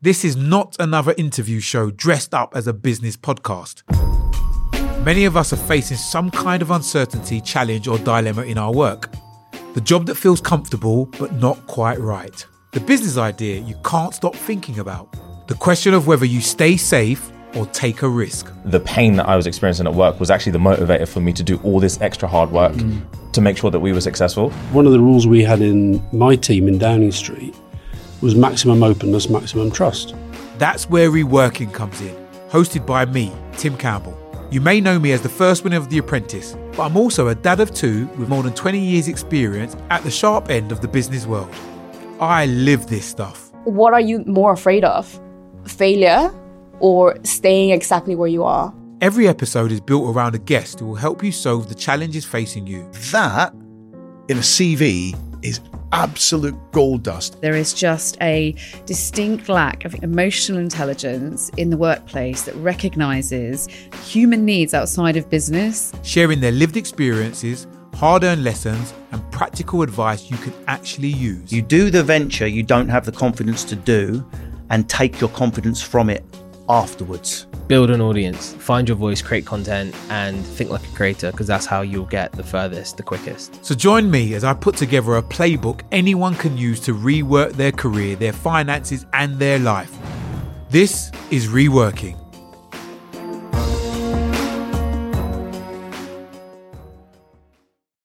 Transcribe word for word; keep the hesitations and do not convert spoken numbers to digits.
This is not another interview show dressed up as a business podcast. Many of us are facing some kind of uncertainty, challenge or dilemma in our work. The job that feels comfortable but not quite right. The business idea you can't stop thinking about. The question of whether you stay safe or take a risk. The pain that I was experiencing at work was actually the motivator for me to do all this extra hard work mm. to make sure that we were successful. One of the rules we had in my team in Downing Street was maximum openness, maximum trust. That's where Reworking comes in, hosted by me, Tim Campbell. You may know me as the first winner of The Apprentice, but I'm also a dad of two with more than twenty years experience at the sharp end of the business world. I live this stuff. What are you more afraid of? Failure or staying exactly where you are? Every episode is built around a guest who will help you solve the challenges facing you. That, in a C V, is absolute gold dust. There is just a distinct lack of emotional intelligence in the workplace that recognises human needs outside of business. Sharing their lived experiences, hard-earned lessons and practical advice you can actually use. You do the venture you don't have the confidence to do and take your confidence from it afterwards. Build an audience, find your voice, create content and think like a creator, because that's how you'll get the furthest, the quickest. So join me as I put together a playbook anyone can use to rework their career, their finances and their life. This is Reworking.